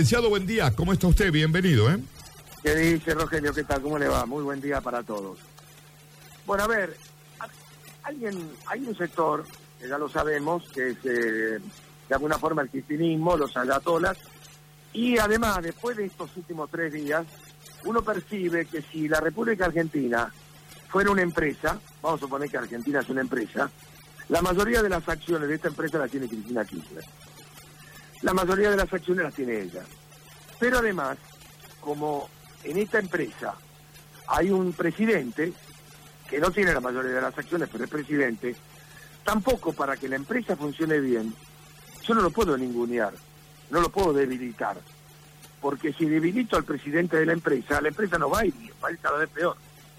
Licenciado, buen día. ¿Cómo está usted? Bienvenido, ¿eh? ¿Qué dice, Rogelio? ¿Qué tal? ¿Cómo le va? Muy buen día para todos. Bueno, a ver, hay un sector, que ya lo sabemos, que es de alguna forma el cristianismo, los ayatolas, y además, después de estos últimos 3 días, uno percibe que si la República Argentina fuera una empresa, vamos a suponer que Argentina es una empresa, la mayoría de las acciones de esta empresa las tiene Cristina Kirchner. La mayoría de las acciones las tiene ella. Pero además, como en esta empresa hay un presidente, que no tiene la mayoría de las acciones, pero es presidente, tampoco para que la empresa funcione bien, yo no lo puedo ningunear, no lo puedo debilitar. Porque si debilito al presidente de la empresa no va a ir bien, va a ir cada vez peor.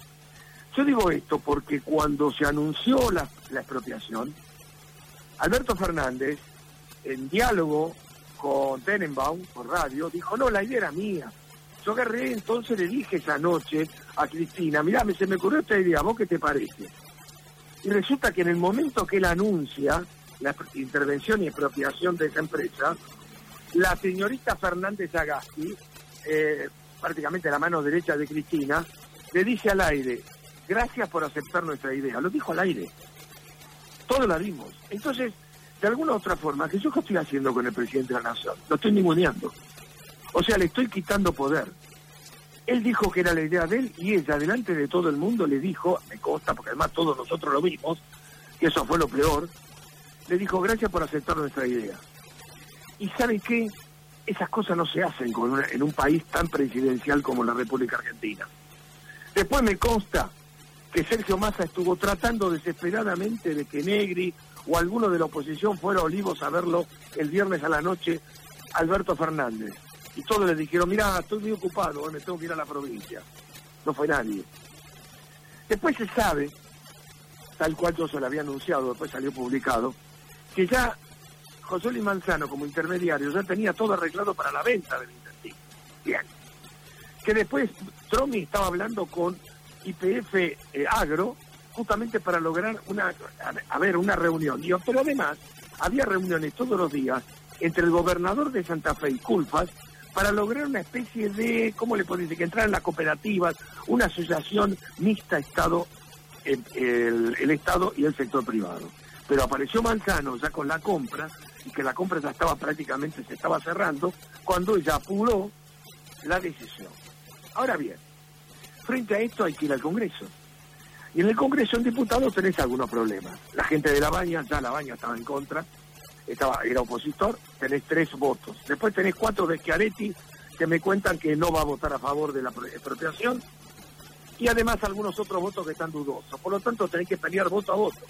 Yo digo esto porque cuando se anunció la expropiación, Alberto Fernández, en diálogo con Tenenbaum, por radio, dijo, no, la idea era mía. Yo agarré, entonces le dije esa noche a Cristina, mirá, se me ocurrió esta idea, ¿vos qué te parece? Y resulta que en el momento que él anuncia la intervención y expropiación de esa empresa, la señorita Fernández Agasti, prácticamente la mano derecha de Cristina, le dice al aire, gracias por aceptar nuestra idea. Lo dijo al aire. Todos la vimos. Entonces, de alguna u otra forma, ¿qué estoy haciendo con el presidente de la Nación? Lo estoy ninguneando. O sea, le estoy quitando poder. Él dijo que era la idea de él y ella, delante de todo el mundo, le dijo, me consta, porque además todos nosotros lo vimos, que eso fue lo peor, le dijo, gracias por aceptar nuestra idea. ¿Y saben qué? Esas cosas no se hacen en un país tan presidencial como la República Argentina. Después me consta que Sergio Massa estuvo tratando desesperadamente de que Negri o alguno de la oposición fuera a Olivos a verlo el viernes a la noche, Alberto Fernández. Y todos le dijeron, mirá, estoy muy ocupado, me tengo que ir a la provincia. No fue nadie. Después se sabe, tal cual yo se lo había anunciado, después salió publicado, que ya José Luis Manzano, como intermediario, ya tenía todo arreglado para la venta del incentivo. Bien. Que después Tromi estaba hablando con YPF Agro, justamente para lograr una reunión. Pero además, había reuniones todos los días entre el gobernador de Santa Fe y Culfas para lograr una especie de, ¿cómo le puedo decir?, que entraran las cooperativas, una asociación mixta Estado, el Estado y el sector privado. Pero apareció Manzano ya con la compra, y que la compra ya estaba prácticamente, se estaba cerrando, cuando ella apuró la decisión. Ahora bien, frente a esto hay que ir al Congreso. Y en el Congreso en diputados tenés algunos problemas. La gente de La Baña estaba en contra, era opositor, tenés 3 votos. Después tenés 4 de Schiaretti, que me cuentan que no va a votar a favor de la expropiación. Y además algunos otros votos que están dudosos. Por lo tanto tenés que pelear voto a voto.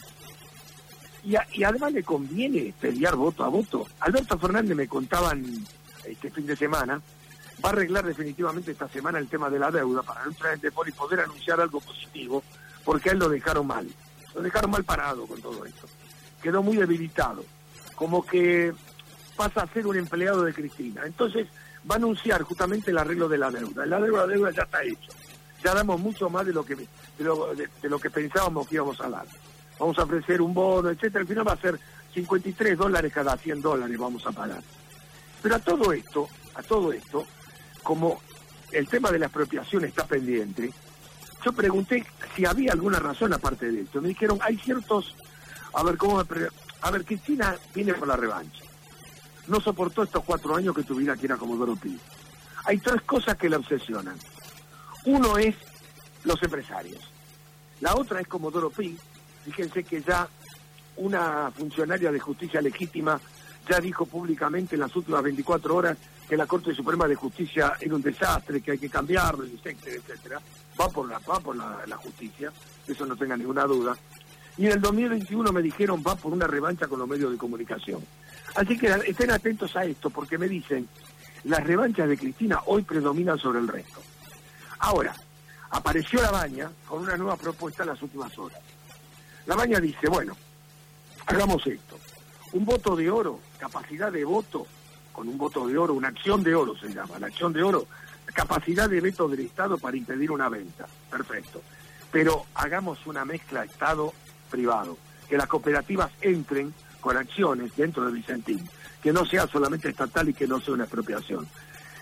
Y además le conviene pelear voto a voto. Alberto Fernández me contaban este fin de semana, va a arreglar definitivamente esta semana el tema de la deuda para entrar en default y poder anunciar algo positivo, porque a él lo dejaron mal parado con todo esto. Quedó muy debilitado, como que pasa a ser un empleado de Cristina. Entonces va a anunciar justamente el arreglo de la deuda. La deuda ya está hecho. Ya damos mucho más de lo que pensábamos que íbamos a dar. Vamos a ofrecer un bono, etcétera. Al final va a ser $53 cada $100 vamos a pagar. Pero a todo esto, como el tema de la expropiación está pendiente, yo pregunté si había alguna razón aparte de esto. Me dijeron, hay ciertos... Cristina viene por la revancha. No soportó estos 4 años que tuviera que ir a Comodoro Pi. Hay 3 cosas que la obsesionan. Uno es los empresarios. La otra es Comodoro Pi. Fíjense que ya una funcionaria de justicia legítima ya dijo públicamente en las últimas 24 horas que la Corte Suprema de Justicia era un desastre, que hay que cambiarlo, etcétera, etcétera. Va por la justicia, eso no tenga ninguna duda. Y en el 2021 me dijeron va por una revancha con los medios de comunicación. Así que estén atentos a esto, porque me dicen, las revanchas de Cristina hoy predominan sobre el resto. Ahora, apareció La Baña con una nueva propuesta en las últimas horas. La Baña dice, bueno, hagamos esto. Un voto de oro, capacidad de voto, con un voto de oro, una acción de oro se llama, la acción de oro, capacidad de veto del Estado para impedir una venta. Perfecto. Pero hagamos una mezcla Estado-privado, que las cooperativas entren con acciones dentro de Vicentín, que no sea solamente estatal y que no sea una expropiación.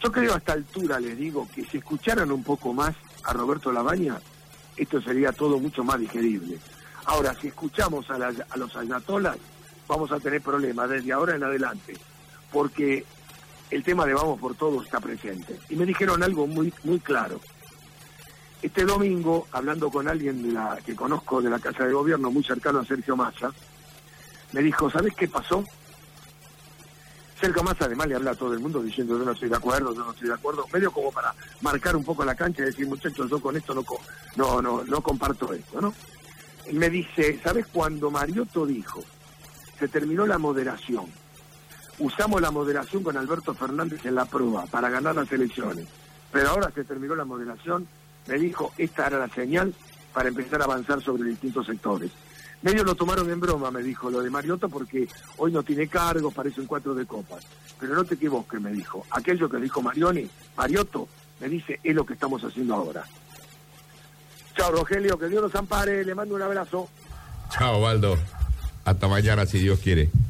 Yo creo a esta altura, les digo, que si escucharan un poco más a Roberto Labaña, esto sería todo mucho más digerible. Ahora, si escuchamos a los ayatolas, vamos a tener problemas desde ahora en adelante, porque el tema de Vamos por Todos está presente. Y me dijeron algo muy, muy claro. Este domingo, hablando con alguien que conozco de la Casa de Gobierno, muy cercano a Sergio Massa, me dijo, ¿sabés qué pasó? Sergio Massa además le habla a todo el mundo diciendo yo no estoy de acuerdo, medio como para marcar un poco la cancha y decir, muchachos, yo con esto no comparto esto, ¿no? Y me dice, ¿sabes cuando Mariotto dijo, se terminó la moderación, usamos la moderación con Alberto Fernández en la prueba para ganar las elecciones, pero ahora se terminó la moderación? Me dijo, esta era la señal para empezar a avanzar sobre distintos sectores. Medio lo tomaron en broma, me dijo, lo de Mariotto, porque hoy no tiene cargo, parece un 4 de copas. Pero no te equivoques, me dijo. Aquello que dijo Mariotto, me dice, es lo que estamos haciendo ahora. Chao, Rogelio, que Dios los ampare, le mando un abrazo. Chao, Waldo. Hasta mañana, si Dios quiere.